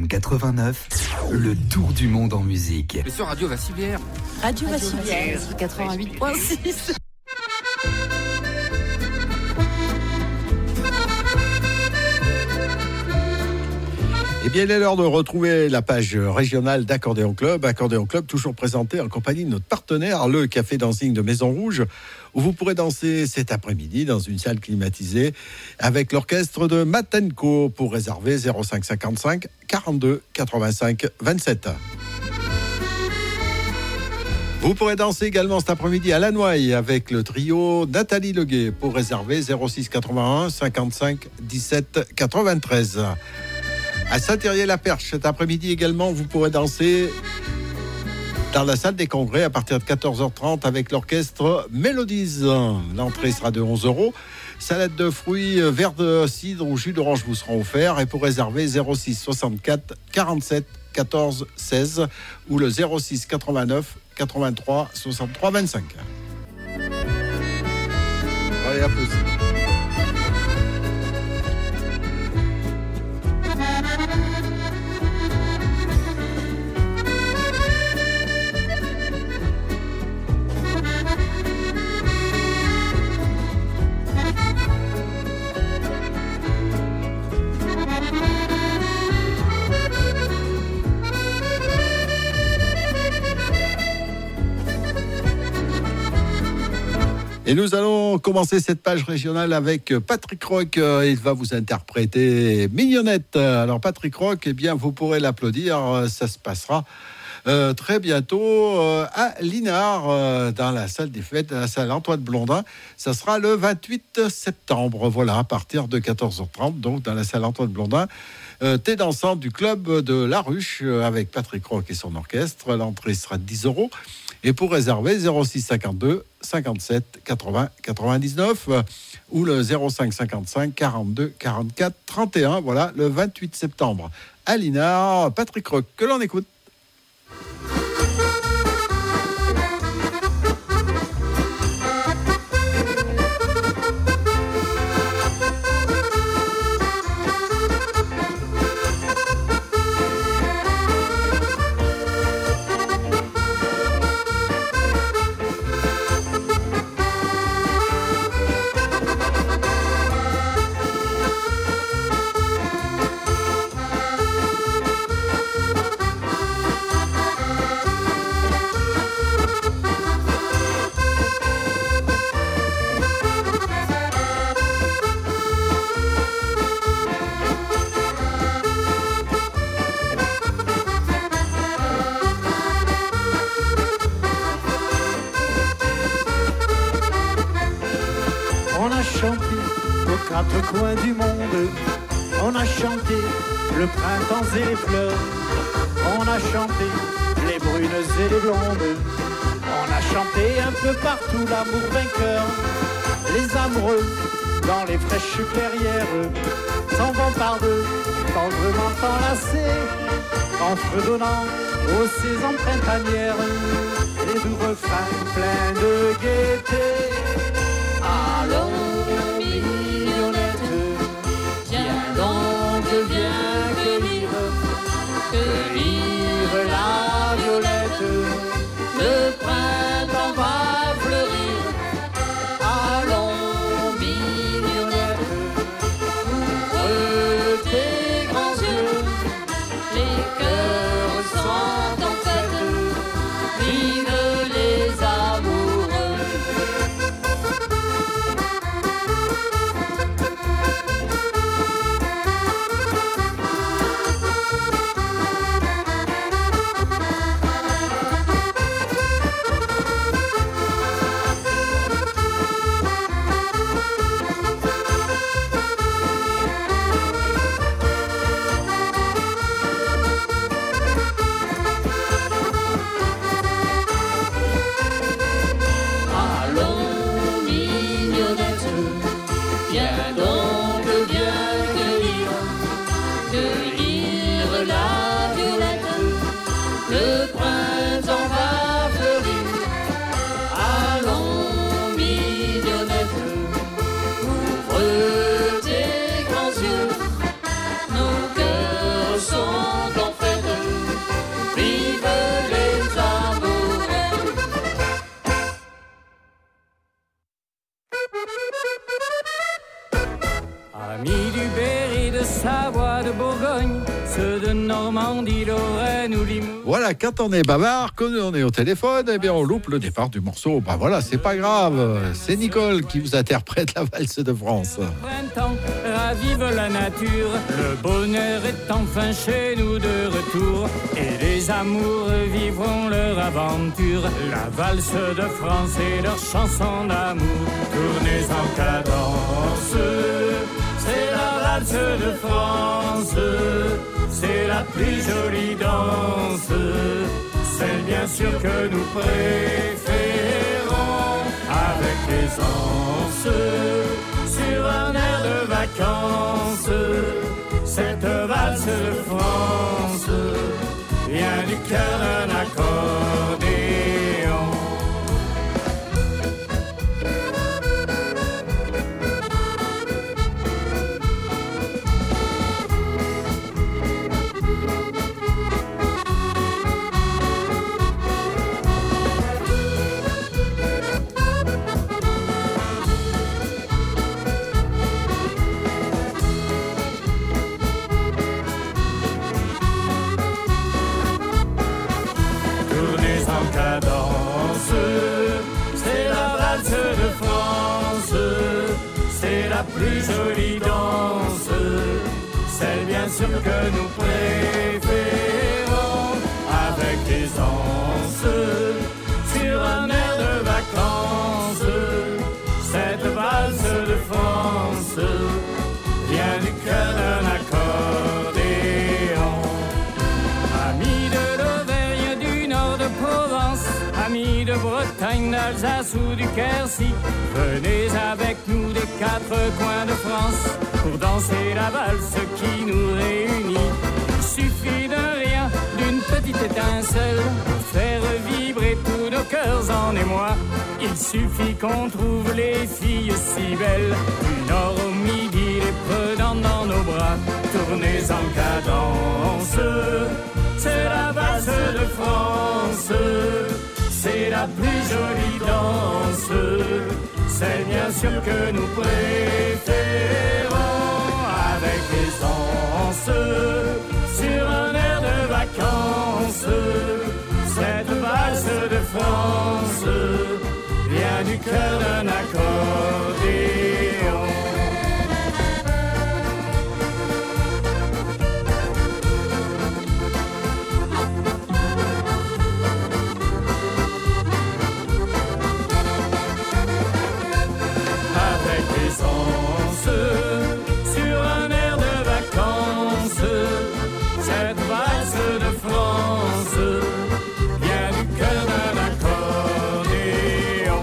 FM 89, le tour du monde en musique. Mais sur Radio Vassivière. Radio Vassivière, 88.6. Eh bien, il est l'heure de retrouver la page régionale d'Accordéon Club. Accordéon Club, toujours présenté en compagnie de notre partenaire, le Café Dancing de Maison Rouge, où vous pourrez danser cet après-midi dans une salle climatisée avec l'orchestre de Matenco. Pour réserver 05 55 42 85 27. Vous pourrez danser également cet après-midi à Lannoy avec le trio Nathalie Leguet. Pour réserver 06 81 55 17 93. À Saint-Thérier-la-Perche, cet après-midi également, vous pourrez danser dans la salle des congrès à partir de 14h30 avec l'orchestre Mélodies. L'entrée sera de 11 €. Salade de fruits, verre de cidre ou jus d'orange vous seront offerts. Et pour réserver, 06 64 47 14 16 ou le 06 89 83 63 25. Allez, applaudissements. Et nous allons commencer cette page régionale avec Patrick Roch. Il va vous interpréter Mignonnette. Alors Patrick Roch, eh bien, vous pourrez l'applaudir. Ça se passera très bientôt à Linard, dans la salle des fêtes, la salle Antoine Blondin. Ça sera le 28 septembre, voilà, à partir de 14h30, donc dans la salle Antoine Blondin. Thé dansant du club de La Ruche avec Patrick Roch et son orchestre. L'entrée sera de 10 €. Et pour réserver, 06 52 57 80 99 ou le 05 55 42 44 31. Voilà, le 28 septembre à Linard. Patrick Roch, que l'on écoute. Quatre coins du monde, on a chanté le printemps et les fleurs, on a chanté les brunes et les blondes, on a chanté un peu partout l'amour vainqueur, les amoureux dans les fraîches clairières s'en vont par deux, tendrement enlacés, en fredonnant aux saisons printanières, les doux refrains pleins de gaieté. Allons cueillir la violette, le printemps va fleurir. Allons, mignonnette, ouvre tes grands yeux, les cœurs sont en fête, vivent les amoureux. de Normandie, Lorraine ou Limoux. Voilà, quand on est bavard, quand on est au téléphone, eh bien on loupe le départ du morceau. Bah voilà, c'est pas grave. C'est Nicole qui vous interprète la valse de France. Printemps ravive la nature, le bonheur est enfin chez nous de retour, et les amours vivront leur aventure, la valse de France et leur chanson d'amour. Tournez en cadence, c'est la valse de France, c'est la plus jolie danse, celle bien sûr que nous préférons, avec aisance, sur un air de vacances. Cette valse de France vient du cœur d'un accordéon. La plus jolie danse, celle bien sûr que nous préférons, avec aisance, sur un air de vacances. Cette valse de France vient du cœur d'un accordéon. Amis de l'Auvergne, du nord de Provence, amis de Bretagne, d'Alsace ou du Quercy, venez avec nous des quatre coins de France pour danser la valse qui nous réunit. Il suffit d'un rien, d'une petite étincelle pour faire vibrer tous nos cœurs en émoi. Il suffit qu'on trouve les filles si belles, du nord au midi, les prenant dans nos bras. Tournez en cadence, c'est la valse de France, c'est la plus jolie danse, c'est bien sûr que nous préférons, avec aisance, sur un air de vacances. Cette valse de France vient du cœur d'un accordéon. Sur un air de vacances, cette valse de France vient du cœur d'un accordéon.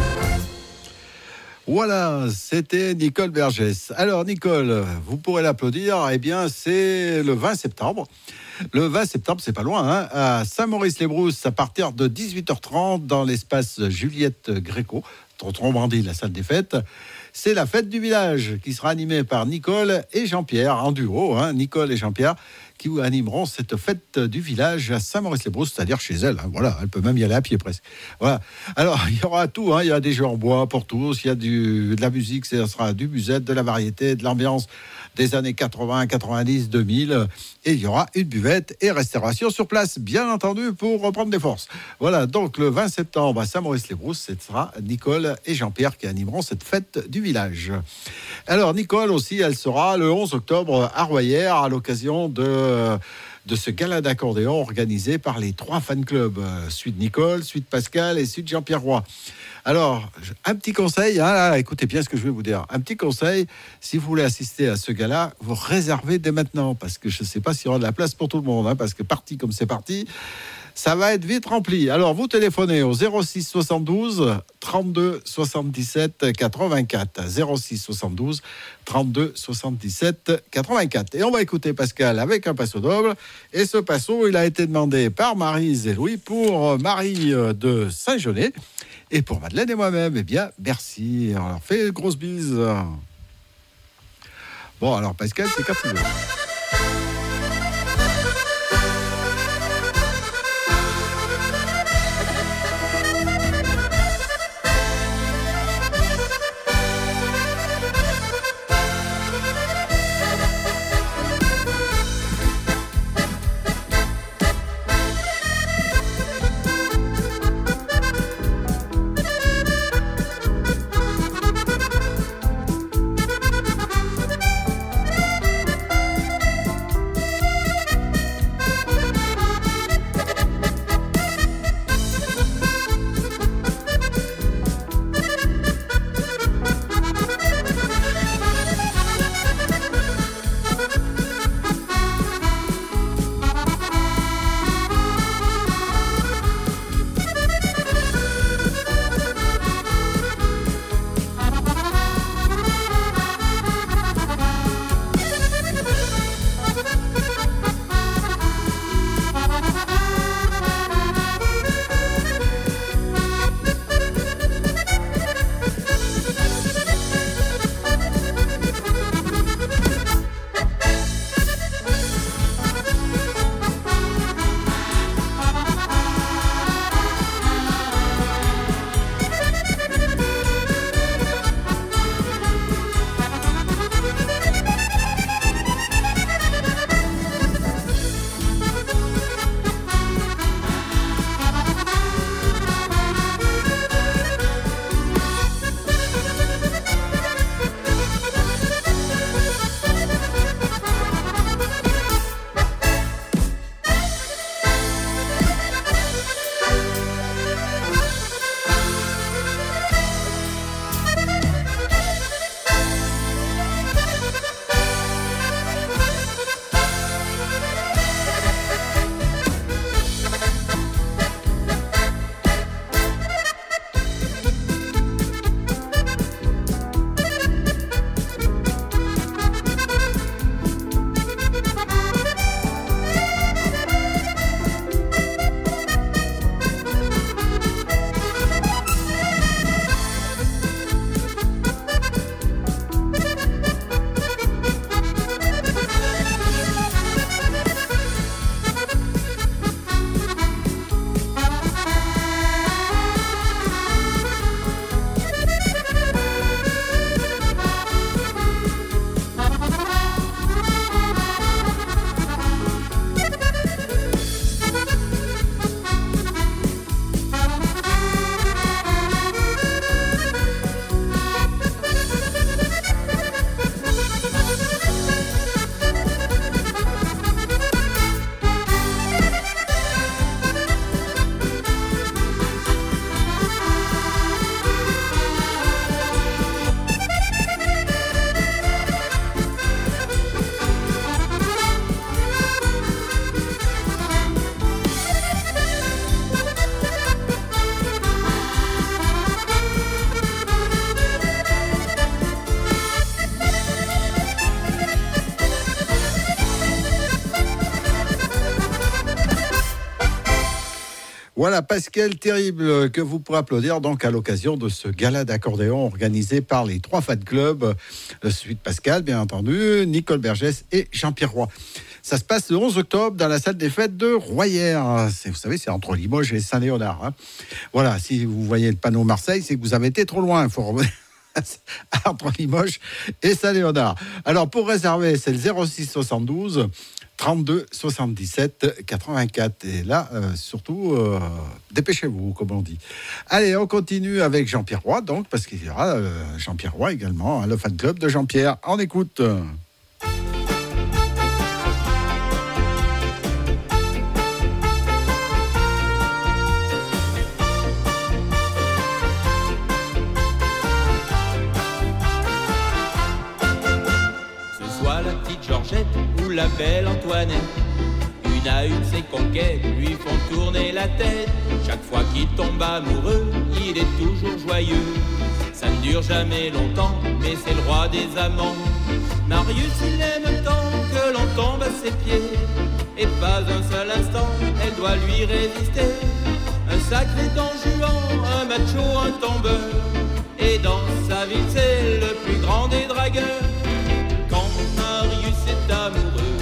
Voilà, c'était Nicole Bergès. Alors Nicole, vous pourrez l'applaudir, eh bien c'est le 20 septembre. Le 20 septembre, c'est pas loin, hein, à Saint-Maurice-les-Brousses, à partir de 18h30, dans l'espace Juliette Gréco, Trombandie, la salle des fêtes. C'est la fête du village qui sera animée par Nicole et Jean-Pierre, en duo, hein, Nicole et Jean-Pierre, qui animeront cette fête du village à Saint-Maurice-les-Brousses, c'est-à-dire chez elle. Hein, voilà, elle peut même y aller à pied presque. Voilà. Alors, il y aura tout, hein, il y a des jeux en bois pour tous, il y a de la musique, ce sera du musette, de la variété, de l'ambiance des années 80, 90, 2000, et il y aura une buvette et restauration sur place, bien entendu, pour reprendre des forces. Voilà, donc le 20 septembre à Saint-Maurice-les-Brousses, ce sera Nicole et Jean-Pierre qui animeront cette fête du village. Alors, Nicole aussi, elle sera le 11 octobre à Royères, à l'occasion de ce gala d'accordéon organisé par les 3 fan clubs, Suite Nicole, Suite Pascal et Suite Jean-Pierre Roy. Alors, un petit conseil, hein, là, écoutez bien ce que je vais vous dire. Un petit conseil, si vous voulez assister à ce gala, vous réservez dès maintenant, parce que je ne sais pas s'il y aura de la place pour tout le monde, hein, parce que parti comme c'est parti, ça va être vite rempli. Alors, vous téléphonez au 06 72 32 77 84. 06 72 32 77 84. Et on va écouter Pascal avec un passo double. Et ce passo, il a été demandé par Maryse et Louis pour Marie de Saint-Genès. Et pour Madeleine et moi-même, eh bien, merci. On leur fait une grosse bise. Bon, alors Pascal, c'est quand il veut. Voilà, Pascal Terrible, que vous pourrez applaudir donc à l'occasion de ce gala d'accordéon organisé par les 3 fan clubs, celui de Pascal, bien entendu, Nicole Bergès et Jean-Pierre Roy. Ça se passe le 11 octobre dans la salle des fêtes de Royères. Vous savez, c'est entre Limoges et Saint-Léonard. Hein. Voilà, si vous voyez le panneau Marseille, c'est que vous avez été trop loin. Il faut revenir entre Limoges et Saint-Léonard. Alors, pour réserver, c'est le 06 72 32 77 84. Et là, surtout, dépêchez-vous, comme on dit. Allez, on continue avec Jean-Pierre Roy, donc, parce qu'il y aura Jean-Pierre Roy également, hein, le fan club de Jean-Pierre. On écoute. Georgette ou la belle Antoinette, une à une ses conquêtes lui font tourner la tête. Chaque fois qu'il tombe amoureux, il est toujours joyeux. Ça ne dure jamais longtemps, mais c'est le roi des amants. Marius, il aime tant que l'on tombe à ses pieds, et pas un seul instant, elle doit lui résister. Un sacré Don Juan, un macho, un tombeur, et dans sa ville c'est le plus grand des dragueurs. Amoureux,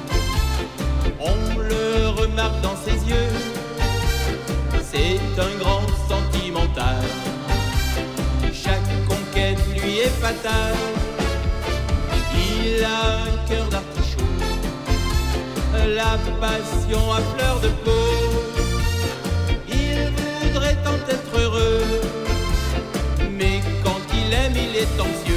on le remarque dans ses yeux, c'est un grand sentimental. Chaque conquête lui est fatale. Il a un cœur d'artichaut, la passion à fleur de peau. Il voudrait tant être heureux, mais quand il aime, il est anxieux.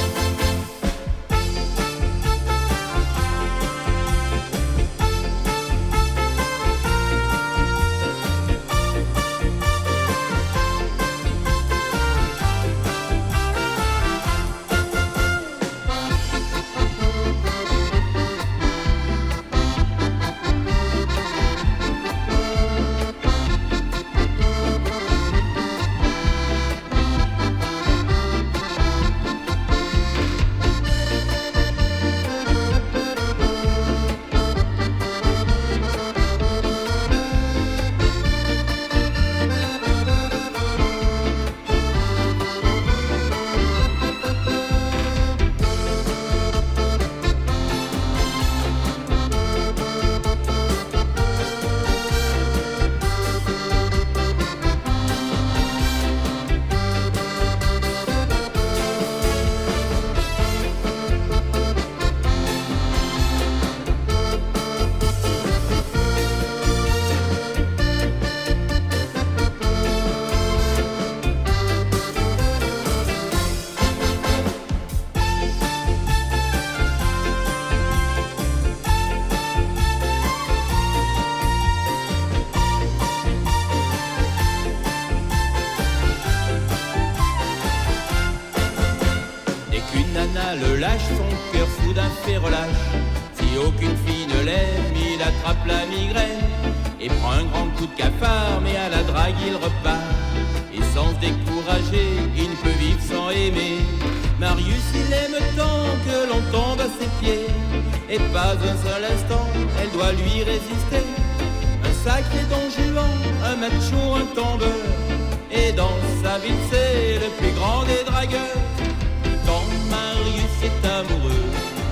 Le lâche, son cœur soudain fait relâche. Si aucune fille ne l'aime, il attrape la migraine et prend un grand coup de cafard, mais à la drague il repart. Et sans se décourager, il ne peut vivre sans aimer. Marius, il aime tant que l'on tombe à ses pieds, et pas un seul instant, elle doit lui résister. Un sacré Don Juan, un macho, un tombeur, et dans sa ville c'est le plus grand des dragueurs. Quand Marius est amoureux,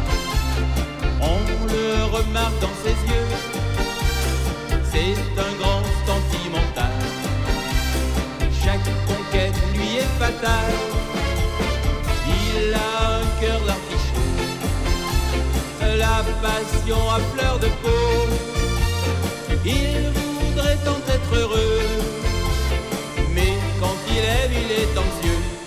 on le remarque dans ses yeux, c'est un grand sentimental. Chaque conquête lui est fatale. Il a un cœur d'artichaut, la passion à fleur de peau. Il voudrait tant être heureux, mais quand il aime, il est anxieux.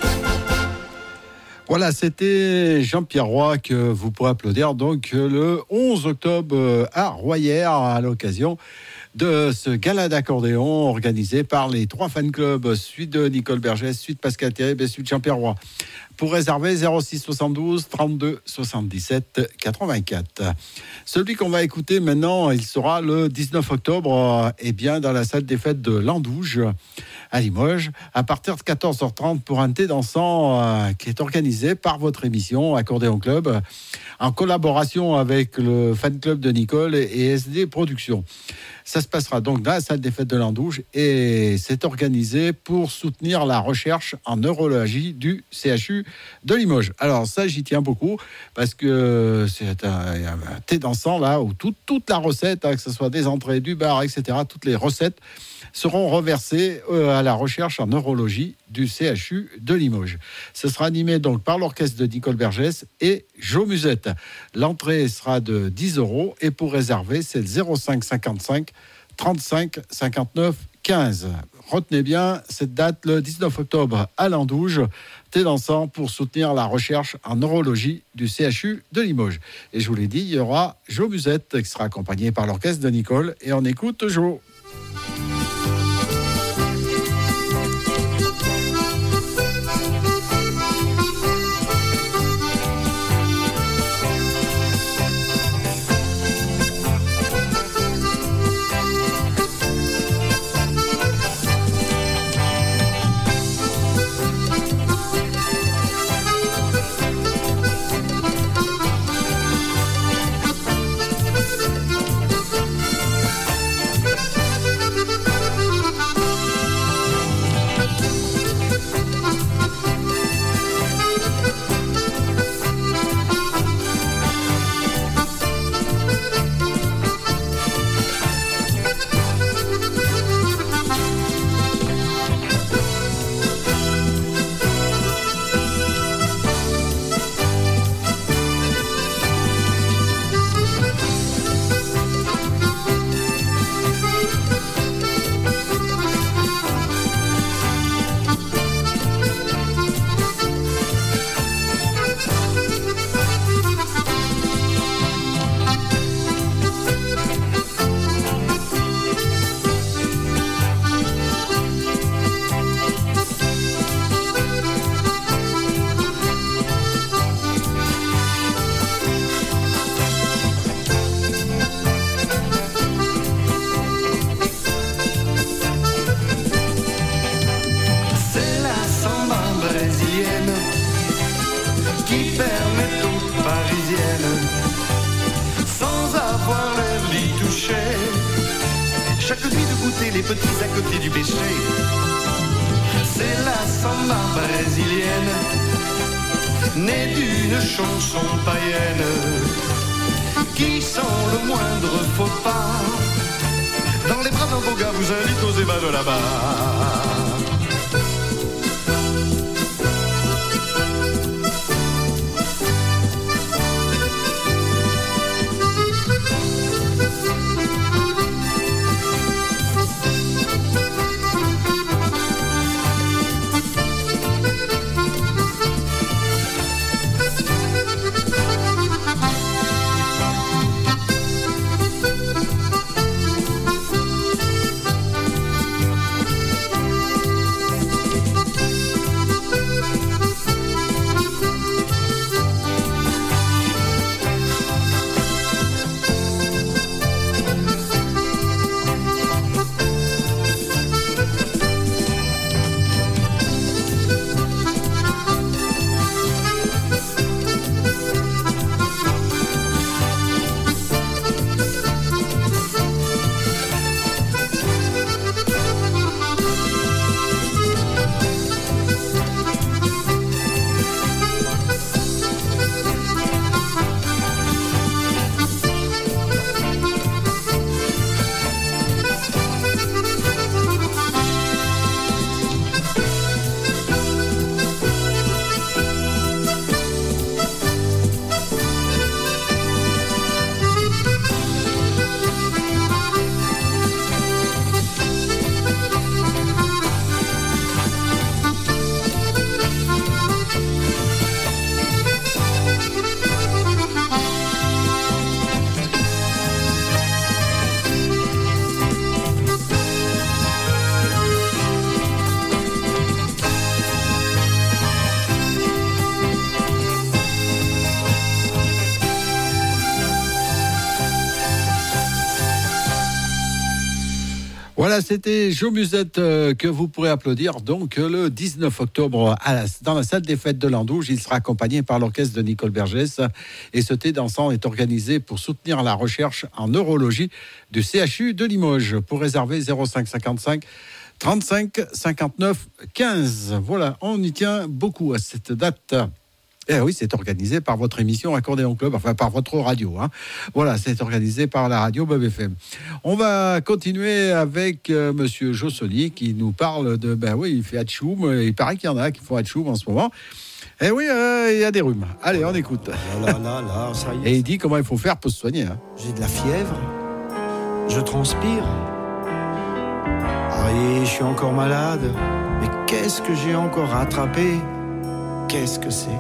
Voilà, c'était Jean-Pierre Roy que vous pourrez applaudir donc le 11 octobre à Royères à l'occasion de ce gala d'accordéon organisé par les 3 fan clubs, celui de Nicole Bergès, celui de Pascal Terrible et celui de Jean-Pierre Roy. Pour réserver, 06 72 32 77 84. Celui qu'on va écouter maintenant, il sera le 19 octobre dans la salle des fêtes de Landouge à Limoges, à partir de 14h30 pour un thé dansant qui est organisé par votre émission Accordéon Club, en collaboration avec le fan club de Nicole et SD Productions. Ça se passera donc dans la salle des fêtes de l'Andouge et c'est organisé pour soutenir la recherche en neurologie du CHU de Limoges. Alors ça, j'y tiens beaucoup parce que c'est un thé dansant là où toute la recette, que ce soit des entrées, du bar, etc., toutes les recettes seront reversées à la recherche en neurologie du CHU de Limoges. Ce sera animé donc par l'orchestre de Nicole Bergès et Jo Musette. L'entrée sera de 10 € et pour réserver, c'est le 05 55 35 59 15. Retenez bien cette date, le 19 octobre à l'Andouge, thé dansant pour soutenir la recherche en neurologie du CHU de Limoges. Et je vous l'ai dit, il y aura Jo Musette qui sera accompagné par l'orchestre de Nicole. Et on écoute Jo. Chaque nuit de goûter les petits à côté du péché. C'est la samba brésilienne, née d'une chanson païenne, qui sans le moindre faux pas, dans les bras d'un beau gars vous invite aux ébats de là-bas. Voilà, c'était Joe Musette que vous pourrez applaudir donc le 19 octobre dans la salle des fêtes de l'Andouge. Il sera accompagné par l'orchestre de Nicole Bergès et ce thé dansant est organisé pour soutenir la recherche en neurologie du CHU de Limoges. Pour réserver 05 55 35 59 15. Voilà, on y tient beaucoup à cette date. Eh oui, c'est organisé par votre émission Accordéon Club, enfin par votre radio. Hein. Voilà, c'est organisé par la radio Bob FM. On va continuer avec Monsieur Jossoni qui nous parle de... Ben oui, il fait Hatchoum. Il paraît qu'il y en a qui font Hatchoum en ce moment. Eh oui, il y a des rhumes. Allez, on écoute. Là, ça y est. Et il dit comment il faut faire pour se soigner. Hein. J'ai de la fièvre. Je transpire. Ah, et je suis encore malade. Mais qu'est-ce que j'ai encore attrapé? Qu'est-ce que c'est?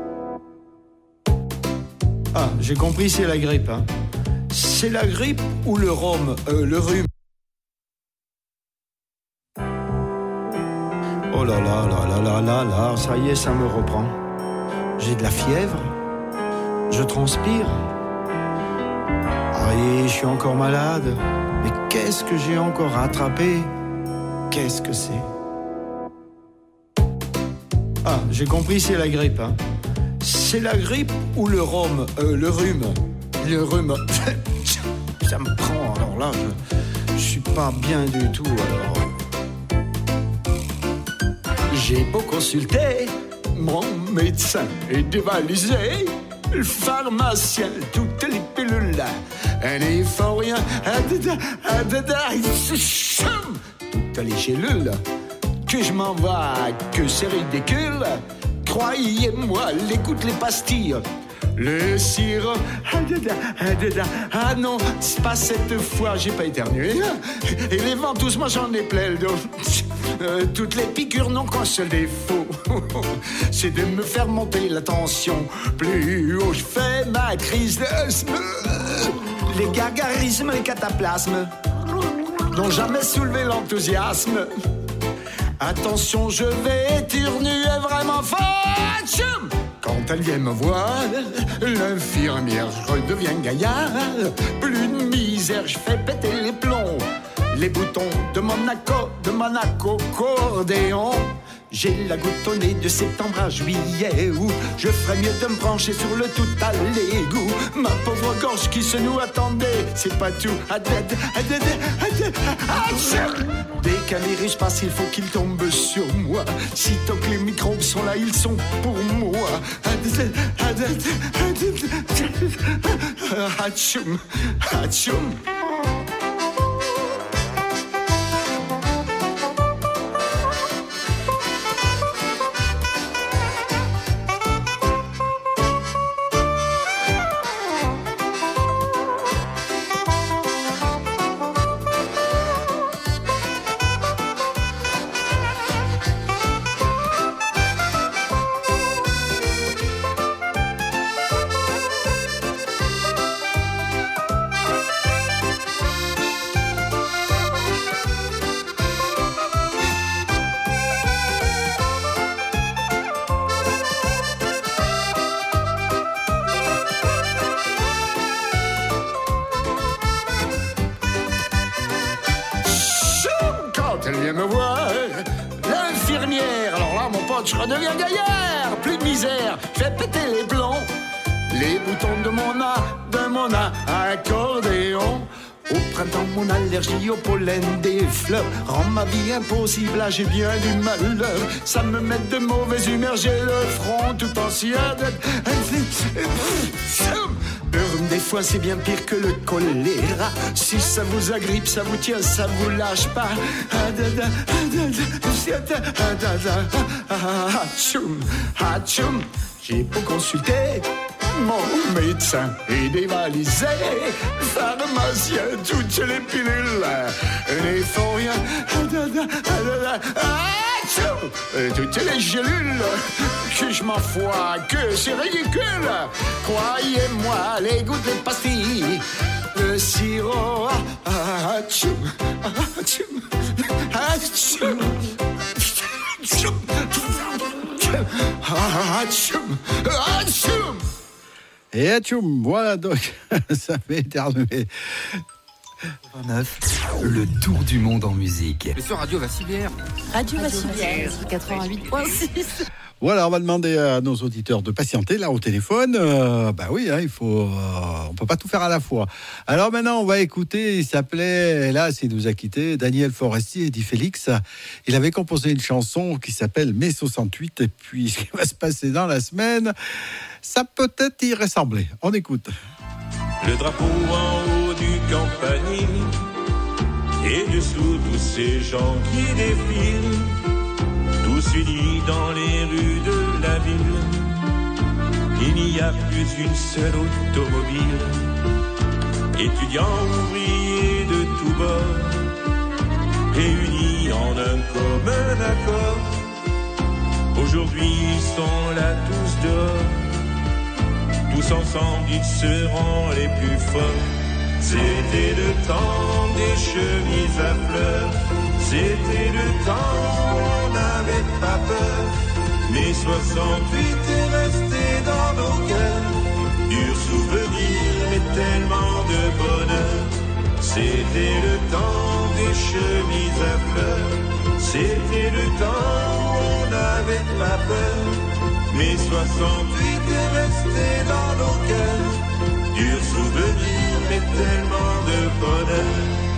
Ah, j'ai compris, c'est la grippe. Hein. C'est la grippe ou le rhume? Le rhume. Oh là là, ça y est, ça me reprend. J'ai de la fièvre. Je transpire. Ah, et je suis encore malade. Mais qu'est-ce que j'ai encore attrapé? Qu'est-ce que c'est? Ah, j'ai compris, c'est la grippe. Hein. C'est la grippe ou le rhume? Le rhume. Le rhume. Ça me prend, alors là, je suis pas bien du tout, alors. J'ai beau consulter mon médecin et dévaliser le pharmacien, toutes les pilules, un efforien, toutes les gélules, que je m'en vais, que c'est ridicule. Croyez-moi, l'écoute, les pastilles, le sirop, ah non, c'est pas cette fois, j'ai pas éternué. Et les ventouses, moi j'en ai plein le dos. Toutes les piqûres n'ont qu'un seul défaut, c'est de me faire monter la tension. Plus haut je fais ma crise d'asthme, les gargarismes, les cataplasmes n'ont jamais soulevé l'enthousiasme. Attention, je vais éternuer vraiment fort. Quand elle vient me voir, l'infirmière, je redeviens gaillard. Plus de misère, je fais péter les plombs. Les boutons de mon accordéon. J'ai la goutte au nez de septembre à juillet où je ferais mieux de me brancher sur le tout à l'égout. Ma pauvre gorge qui se nous attendait, c'est pas tout. Dès qu'un virus passe, il faut qu'il tombe sur moi. Sitôt que les microbes sont là, ils sont pour moi. Hatchoum, hatchoum. Je redeviens gaillard, plus de misère, je fais péter les plombs. Les boutons de mon accordéon. Au printemps, mon allergie au pollen des fleurs rend ma vie impossible, là j'ai bien du malheur. Ça me met de mauvaise humeur, j'ai le front tout ancien. Le rhume des fois c'est bien pire que le choléra. Si ça vous agrippe, ça vous tient, ça vous lâche pas. Hatchoum, hatchoum. J'ai beau consulter mon médecin et dévaliser le pharmacien, toutes les pilules, un efforien, toutes les gélules, que je m'en fous, que c'est ridicule. Croyez-moi, les gouttes de pastilles, le sirop, hatchoum, hatchoum, hatchoum. Et atchoum, voilà donc, ça fait éternuer. Le tour du monde en musique. Mais sur Radio Vassivière. Radio Vassivière, 88.6. Voilà, on va demander à nos auditeurs de patienter là au téléphone. Oui, hein, il faut, on peut pas tout faire à la fois. Alors maintenant, on va écouter. Il s'appelait, hélas, il nous a quitté, Daniel Forestier et Di Félix. Il avait composé une chanson qui s'appelle Mai 68. Et puis, ce qui va se passer dans la semaine, ça peut-être y ressembler. On écoute. Le drapeau en haut du campanile et dessous tous ces gens qui défilent, tous unis dans les rues de la ville. Il n'y a plus une seule automobile. Étudiants, ouvriers de tous bords, réunis en un commun accord. Aujourd'hui ils sont là tous dehors, tous ensemble ils seront les plus forts. C'était le temps des chemises à fleurs, c'était le temps où on n'avait pas peur. Mais 68 est resté dans nos cœurs, dur souvenir mais tellement de bonheur. C'était le temps des chemises à fleurs, c'était le temps où on n'avait pas peur. Mais 68 est resté dans nos cœurs, dur souvenir mais tellement de bonheur.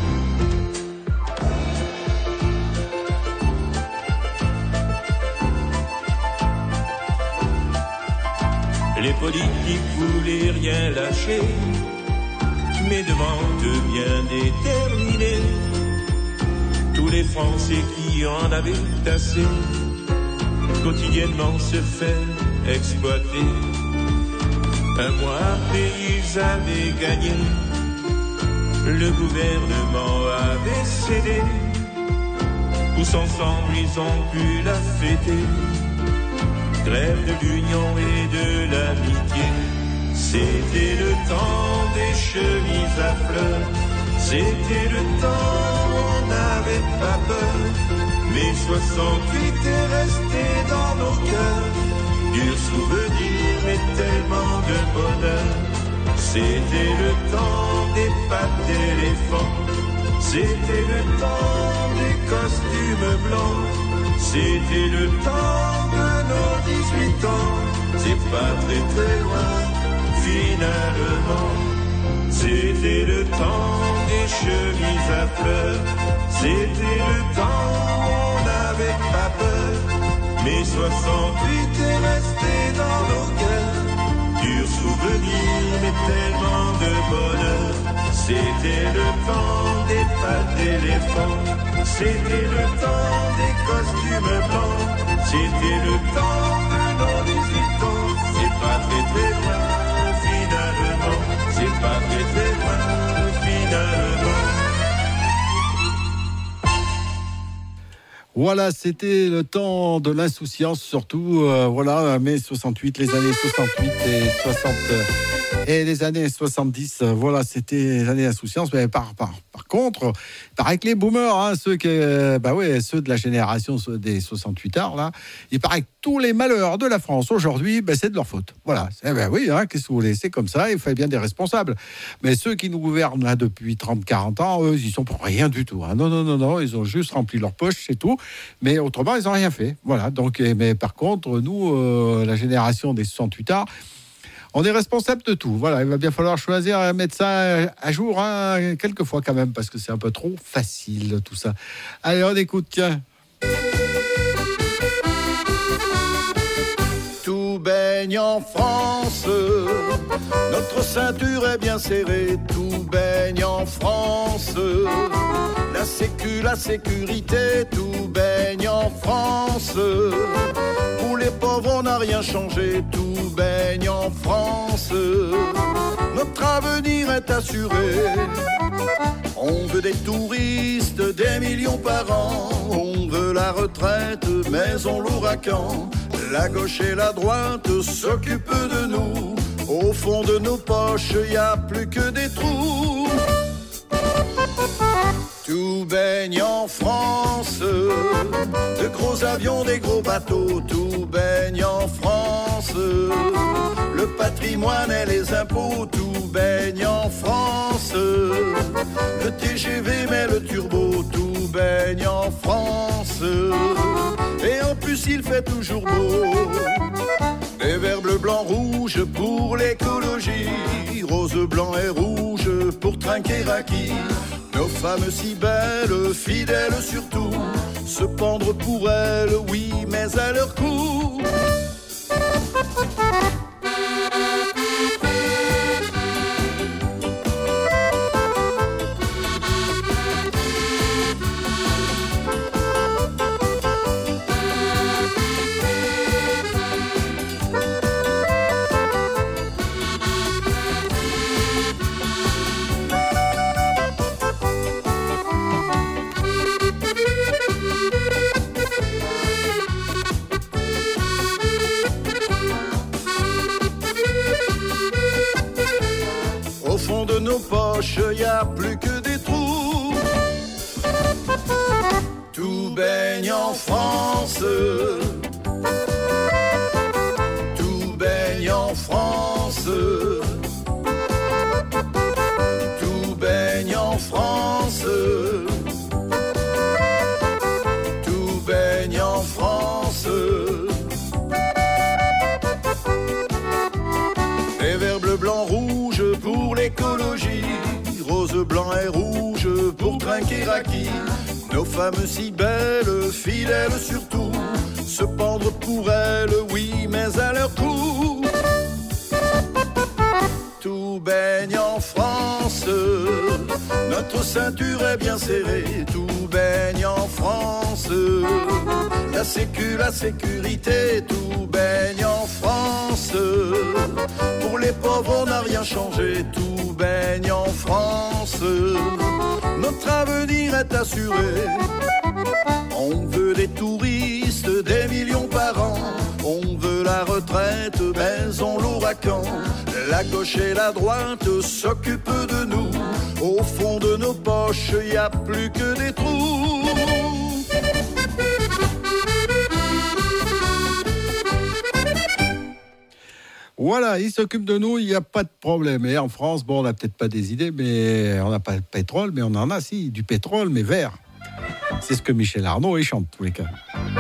Les politiques voulaient rien lâcher, mais devant de bien déterminés, tous les Français qui en avaient assez, quotidiennement se faire exploiter. Un mois après ils avaient gagné, le gouvernement avait cédé, tous ensemble ils ont pu la fêter. Grève de l'union et de l'amitié. C'était le temps des chemises à fleurs, c'était le temps où on n'avait pas peur. Mais 68 est resté dans nos cœurs, dur souvenir mais tellement de bonheur. C'était le temps des pattes d'éléphant, c'était le temps des costumes blancs, c'était le temps de nos 18 ans. C'est pas très très loin finalement. C'était le temps des chemises à fleurs, c'était le temps où on n'avait pas peur. Mais 68 est resté dans nos cœurs, dur souvenir mais tellement de bonheur. C'était le temps des pattes d'éléphant, c'était le temps des costumes blancs, c'était le temps de nos 18 ans. C'est pas très très loin finalement, c'est pas très très loin finalement. Voilà, c'était le temps de l'insouciance, surtout, mai 68, les années 68 et 60 et les années 70, voilà, c'était les années d'insouciance. Mais par contre, il paraît que les boomers, hein, ceux de la génération des 68ards, là, il paraît que tous les malheurs de la France aujourd'hui, c'est de leur faute. Voilà, oui, hein, qu'est-ce que vous voulez, c'est comme ça, il faut bien des responsables. Mais ceux qui nous gouvernent là depuis 30-40 ans, eux, ils sont pour rien du tout. Hein. Non, ils ont juste rempli leur poche, c'est tout. Mais autrement, ils n'ont rien fait. Voilà. Donc, mais par contre, nous, la génération des 68ards, on est responsable de tout. Voilà, il va bien falloir choisir, mettre ça à jour, hein, quelquefois quand même, parce que c'est un peu trop facile tout ça. Allez, on écoute, tiens. Tout baigne en France, notre ceinture est bien serrée. Tout baigne en France, la sécu, la sécurité. Tout baigne en France, pour les pauvres on n'a rien changé. Tout baigne en France, notre avenir est assuré. On veut des touristes, des millions par an. On veut la retraite, mais on l'aura quand? La gauche et la droite s'occupent de nous. Au fond de nos poches, y a plus que des trous. Tout baigne en France, de gros avions, des gros bateaux, tout baigne en France. Le patrimoine et les impôts, tout baigne en France. Le TGV mais le turbo, tout baigne en France. Et en plus il fait toujours beau. Des verts, bleu, blanc, rouge pour l'écologie, rose, blanc et rouge pour trinquer acquis. Nos femmes si belles, fidèles surtout, se pendre pour elles, oui, mais à leur cou. Nos poches, y a plus que des trous. Tout baigne en France. Tout baigne en France. Tout baigne en France. Tout baigne en France. Et vert, bleu, blanc, rouge pour l'écologie, rose, blanc et rouge pour trinquer acquis. Nos femmes si belles, fidèles surtout, se pendre pour elles, oui, mais à leur cou. Tout baigne en France, notre ceinture est bien serrée, tout baigne en France. La sécu, la sécurité, tout baigne en France. Pour les pauvres, on n'a rien changé, tout baigne en France. Notre avenir est assuré. On veut des touristes, des millions par an. On veut la retraite, mais on l'aura quand? La gauche et la droite s'occupent de nous. Au fond de nos poches, y a plus que des trous. Voilà, ils s'occupent de nous, il n'y a pas de problème. Et en France, bon, on n'a peut-être pas des idées, mais on n'a pas de pétrole, mais on en a, si, du pétrole, mais vert. C'est ce que Michel Arnaud, il chante, en tous les cas.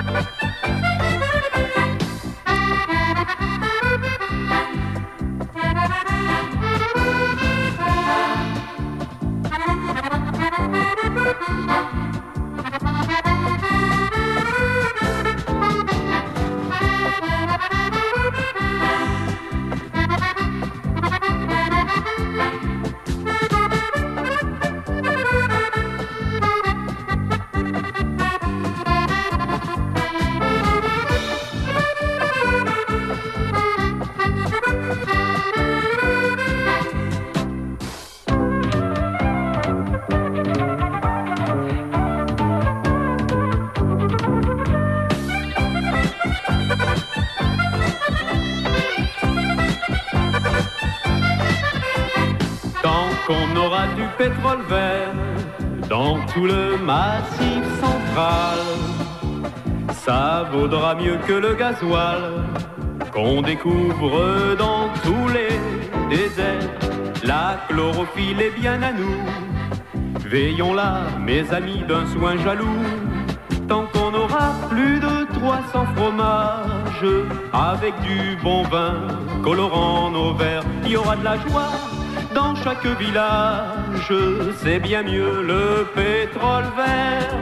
Qu'on aura du pétrole vert dans tout le massif central, ça vaudra mieux que le gasoil qu'on découvre dans tous les déserts. La chlorophylle est bien à nous, veillons-la, mes amis, d'un soin jaloux. Tant qu'on aura plus de 300 fromages, avec du bon vin colorant nos verres, il y aura de la joie dans chaque village, c'est bien mieux le pétrole vert.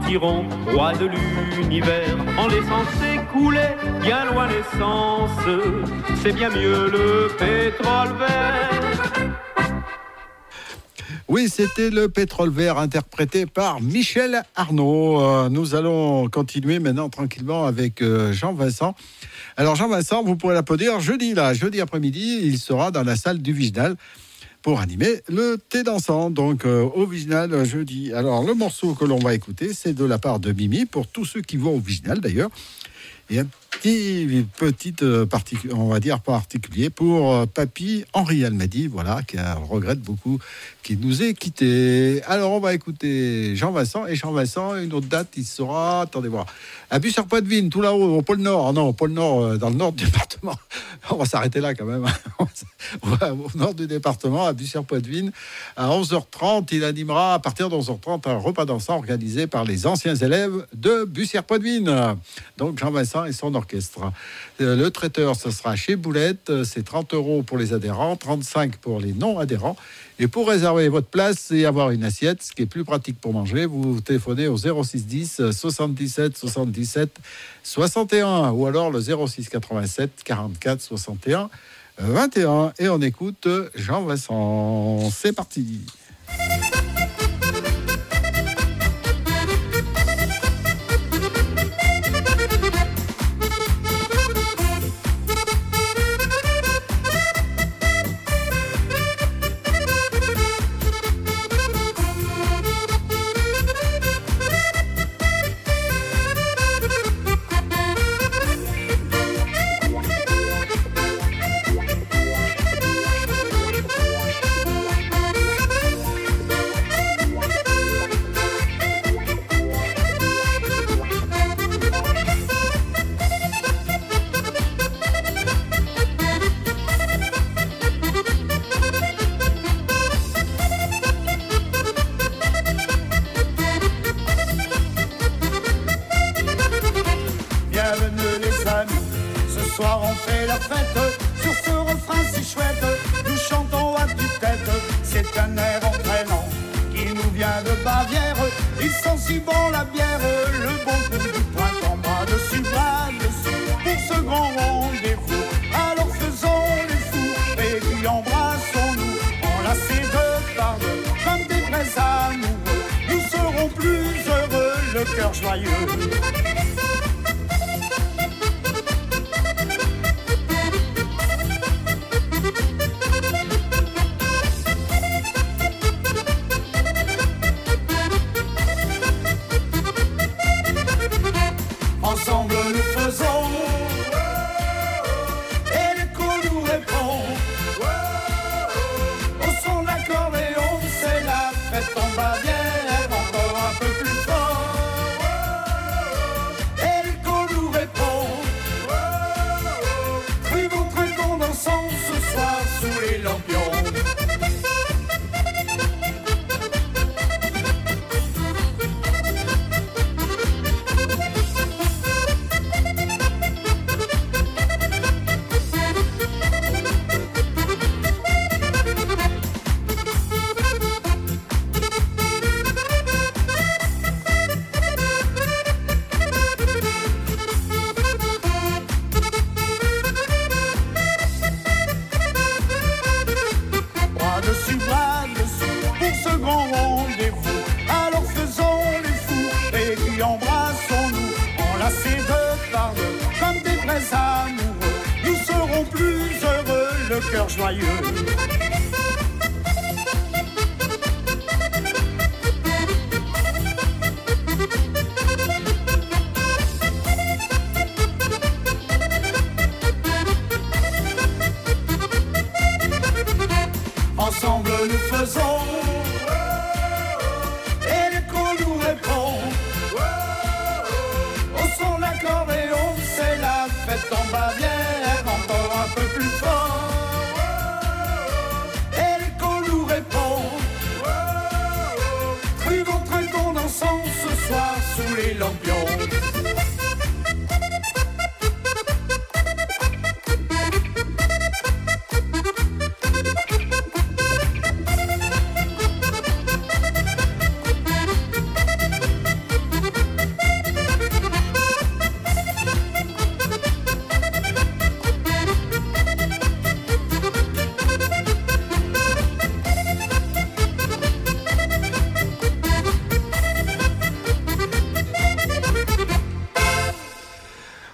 partiront, rois de l'univers, en laissant s'écouler bien loin l'essence. C'est bien mieux le pétrole vert. Oui, c'était le pétrole vert interprété par Michel Arnaud. Nous allons continuer maintenant tranquillement avec Jean-Vincent. Alors Jean-Vincent, vous pourrez l'applaudir jeudi après-midi, il sera dans la salle du Viginal pour animer le thé dansant, donc au Viginal jeudi. Alors le morceau que l'on va écouter, c'est de la part de Mimi, pour tous ceux qui vont au Viginal d'ailleurs. Et un petit on va dire particulier pour papy Henri Almadi, voilà, qui regrette beaucoup qu'il nous ait quittés. Alors on va écouter Jean-Vincent, et Jean-Vincent, une autre date, il sera, attendez voir, à Bussert-Poitevin, tout là-haut, au pôle Nord, non, au pôle Nord, dans le nord du département. On va s'arrêter là quand même. Au nord du département, à Bussert-Poitevin, à 11h30, il animera à partir de 11h30 un repas dansant organisé par les anciens élèves de Bussert-Poitevin. Donc Jean-Vincent et son orchestre. Le traiteur, ce sera chez Boulette, c'est 30 € pour les adhérents, 35 pour les non-adhérents. Et pour réserver votre place et avoir une assiette, ce qui est plus pratique pour manger, vous téléphonez au 06 10 77 77 61 ou alors le 06 87 44 61 21. Et on écoute Jean-Vincent. C'est parti.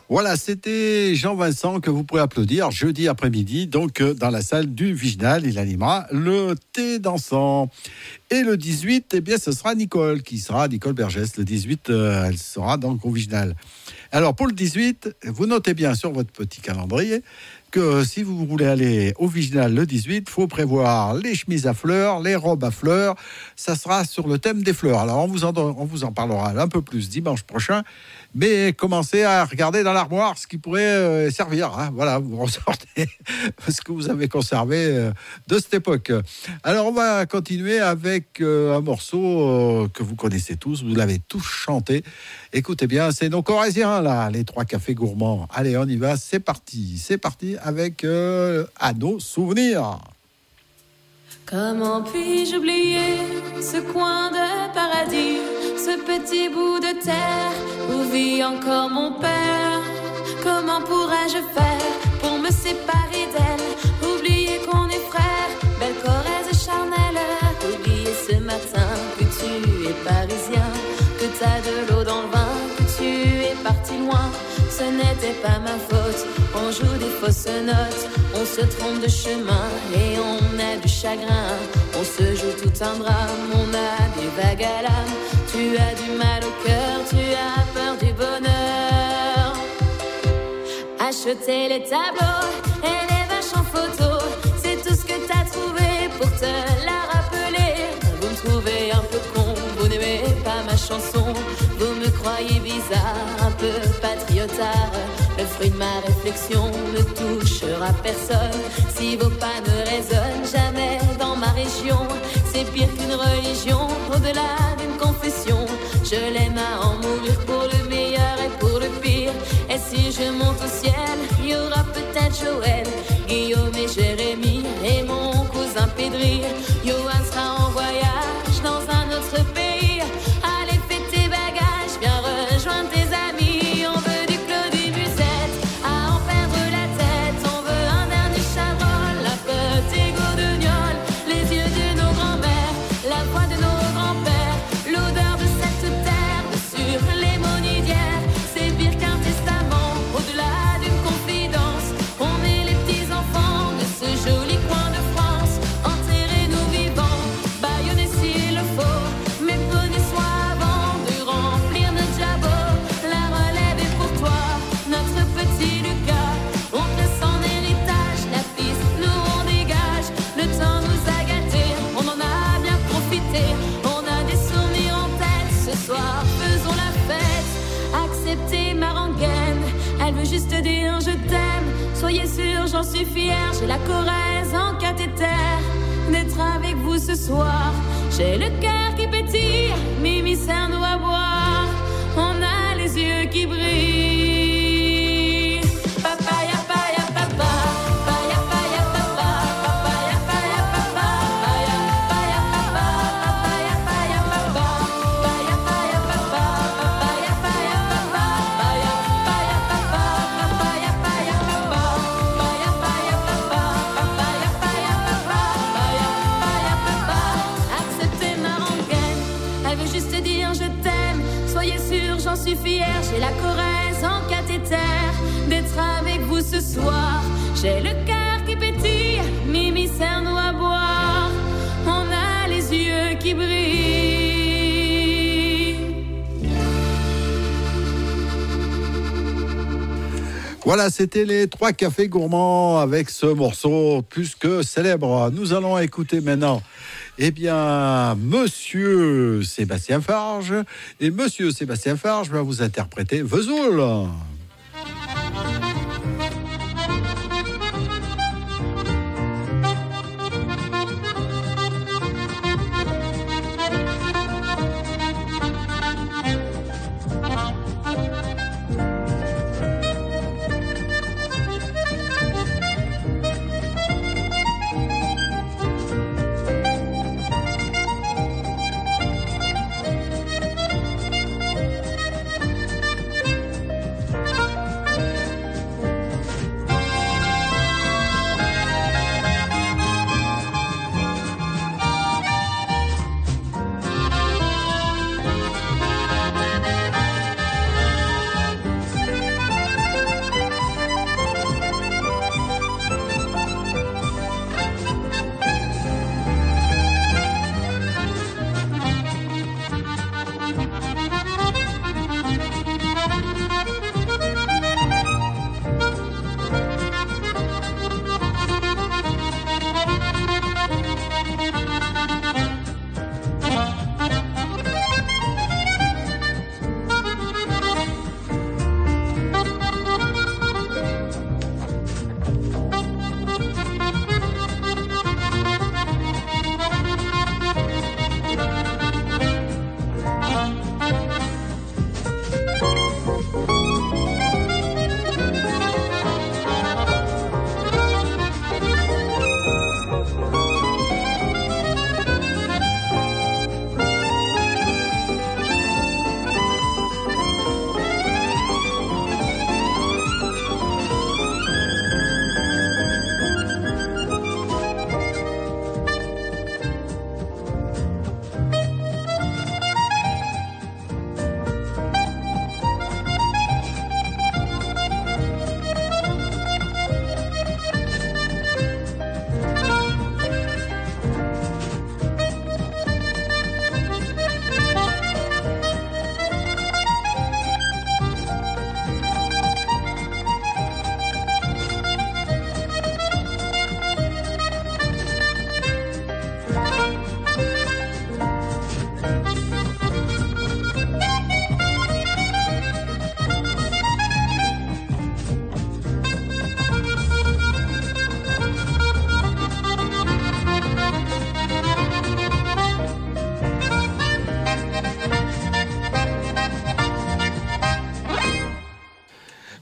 Voilà, c'était Jean-Vincent que vous pourrez applaudir jeudi après-midi, donc dans la salle du Viginal. Il animera le thé dansant. Et le 18, eh bien, ce sera Nicole Bergès. Le 18, elle sera donc au Viginal. Alors, pour le 18, vous notez bien sur votre petit calendrier que si vous voulez aller au Viginal le 18, il faut prévoir les chemises à fleurs, les robes à fleurs. Ça sera sur le thème des fleurs. Alors, on vous en parlera un peu plus dimanche prochain. Mais commencez à regarder dans l'armoire ce qui pourrait servir. Hein. Voilà, vous ressortez ce que vous avez conservé de cette époque. Alors, on va continuer avec un morceau que vous connaissez tous. Vous l'avez tous chanté. Écoutez bien, c'est nos Corréziens, là, les 3 cafés gourmands. Allez, on y va, c'est parti. C'est parti avec À nos souvenirs. Comment puis-je oublier ce coin de paradis, ce petit bout de terre où vit encore mon père? Comment pourrais-je faire pour me séparer d'elle? Oublier qu'on est frères, belle Corrèze charnelle. Oublier ce matin que tu es parisien, que t'as de l'eau dans le vin, que tu es parti loin. Ce n'était pas ma faute, on joue des fausses notes, on se trompe de chemin et on a du chagrin. On se joue tout un drame, on a des vagues à l'âme. Tu as du mal au cœur, tu as peur du bonheur. Acheter les tableaux et les vaches en photo, c'est tout ce que t'as trouvé pour te la rappeler. Vous me trouvez un peu con, vous n'aimez pas ma chanson. Vous me croyez bizarre, un peu patriotard. Le fruit de ma réflexion ne touchera personne si vos pas ne résonnent jamais dans ma région. C'est pire qu'une religion, au-delà d'une confession. Je l'aime à en mourir pour le meilleur et pour le pire. Et si je monte au ciel, il y aura peut-être Joël, Guillaume et Jérémy et mon cousin Pédri. Johan sera en voyage dans un autre pays. Allez, fais tes bagages, viens rejoindre tes amis. On veut du Claudie Musette, à en perdre la tête. On veut un dernier chabrol, un petit goût de gnôle, les yeux de nos grands-mères, la voix de nos grands-pères, l'odeur de cette terre sur les monodières. C'est pire qu'un testament, au-delà d'une confidence. On est les petits-enfants de ce joli coin de France. Enterrez-nous vivants, bâillonnez s'il le faut, mais prenez soin avant de remplir notre jabot. La relève est pour toi, notre petit Lucas. On te laisse en héritage, la piste, nous on dégage. Le temps nous a gâtés, on en a bien profité. On a des souvenirs en tête, ce soir faisons la fête. Acceptez ma rengaine, elle veut juste dire je t'aime. Soyez sûrs, j'en suis fière, j'ai la Corrèze en cathéter. D'être avec vous ce soir, j'ai le cœur qui pétille, Mimi sert-nous à boire. On a les yeux qui brillent. Papaya, paya, papa, paya, paya, papa, papaya, paya, papa, paya, paya, papa, papaya, paya, papa, paya, paya, papa, papaya, paya, papa, paya, paya, papa, papaya, paya, papa, paya, paya, papa, papaya, paya, papa, paya, paya, papa. Acceptez ma rengaine, elle veut juste dire je t'aime. Soyez sûrs, j'en suis fière, j'ai la Corrèze en cathéter. D'être avec vous ce soir, j'ai le cœur qui pétille, Mimi sert-nous à boire. On a les yeux qui brillent. Voilà, c'était les 3 cafés gourmands avec ce morceau plus que célèbre. Nous allons écouter maintenant, eh bien, Monsieur Sébastien Farge. Et Monsieur Sébastien Farge va vous interpréter Vesoul.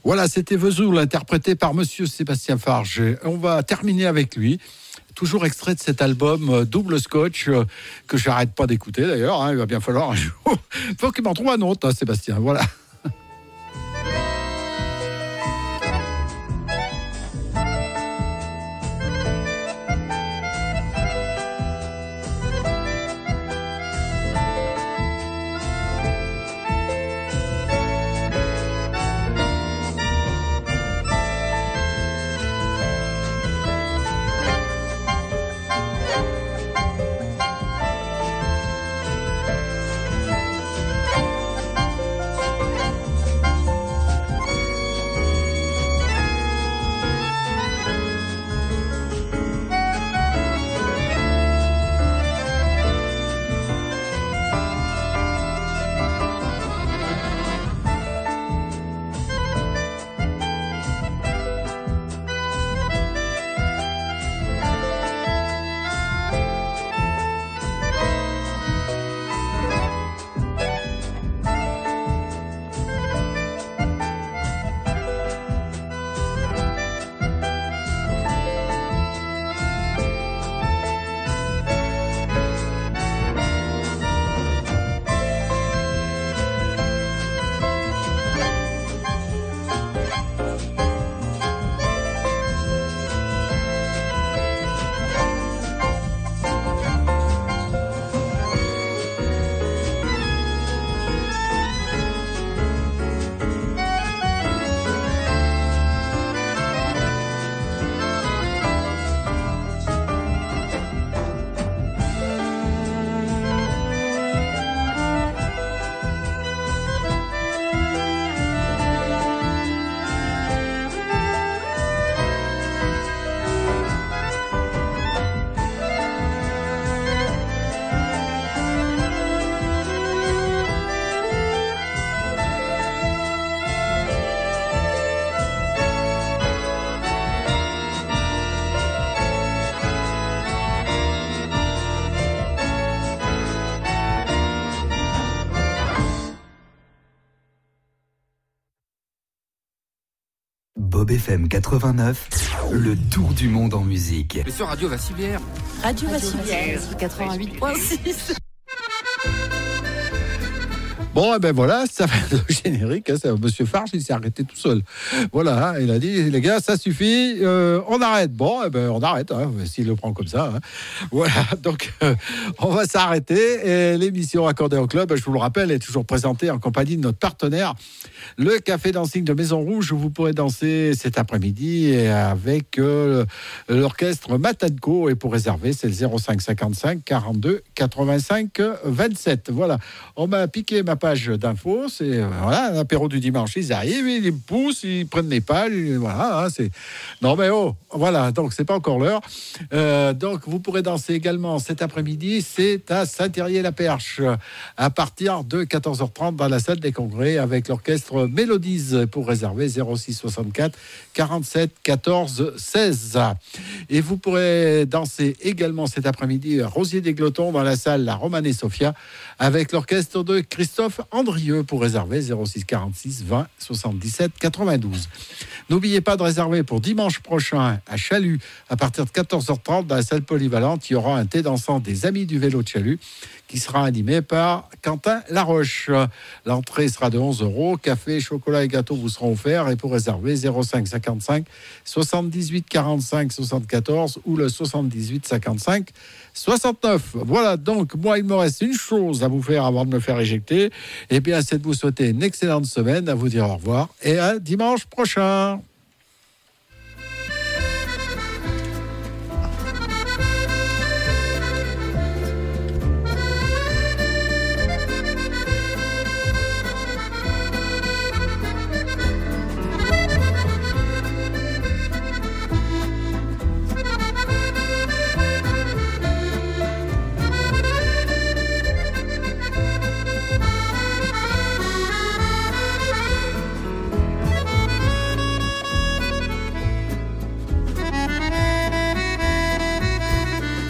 Voilà, c'était Vesoul, interprété par Monsieur Sébastien Farge. On va terminer avec lui. Toujours extrait de cet album Double Scotch, que j'arrête pas d'écouter d'ailleurs. Il va bien falloir un jour. Faut qu'il m'en trouve un autre, Sébastien. Voilà. Bob FM 89, le tour du monde en musique. Mais sur Radio Vassivière. Radio Vassivière, 88.6. Bon, et ben voilà, ça va le générique. Monsieur Farge, il s'est arrêté tout seul. Voilà, il a dit, les gars, ça suffit, on arrête. Bon, et ben on arrête, s'il le prend comme ça. Voilà, donc on va s'arrêter. Et l'émission Accordéon Club, je vous le rappelle, est toujours présentée en compagnie de notre partenaire, le Café Dancing de Maison Rouge, où vous pourrez danser cet après-midi avec l'orchestre Matanco. Et pour réserver, c'est le 05 55 42 85 27. Voilà, on m'a piqué ma page d'infos, c'est voilà, l'apéro du dimanche, ils arrivent, ils me poussent, ils prennent mes pages, voilà, c'est... Non mais voilà, donc c'est pas encore l'heure. Donc vous pourrez danser également cet après-midi, c'est à Saint-Thierry-la-Perche, à partir de 14h30 dans la salle des congrès avec l'orchestre Mélodies. Pour réserver, 06 64 47 14 16. Et vous pourrez danser également cet après-midi à Rosier-des-Glotons dans la salle La Romane Sophia avec l'orchestre de Christophe Andrieux. Pour réserver, 06 46 20 77 92. N'oubliez pas de réserver pour dimanche prochain à Chalut à partir de 14h30 dans la salle polyvalente. Il y aura un thé dansant des Amis du vélo de Chalut qui sera animé par Quentin Laroche. L'entrée sera de 11 €. Café, chocolat et gâteaux vous seront offerts. Et pour réserver, 05 55 78 45 74 ou le 78 55 69. Voilà, donc moi, il me reste une chose à vous faire avant de me faire éjecter. Eh bien, c'est de vous souhaiter une excellente semaine, à vous dire au revoir et à dimanche prochain.